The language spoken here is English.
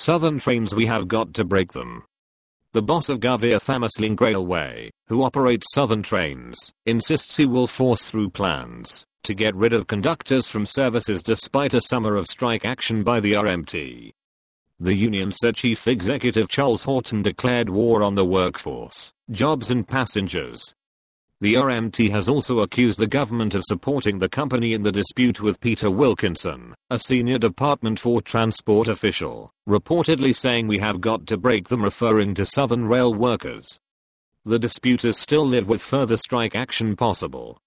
Southern trains, we have got to break them. The boss of Gavir Thameslink Railway, who operates Southern trains, insists he will force through plans to get rid of conductors from services despite a summer of strike action by the RMT. The union said Chief Executive Charles Horton declared war on the workforce, jobs and passengers. The RMT has also accused the government of supporting the company in the dispute, with Peter Wilkinson, a senior Department for Transport official, reportedly saying we have got to break them, referring to Southern Rail workers. The disputers still live with further strike action possible.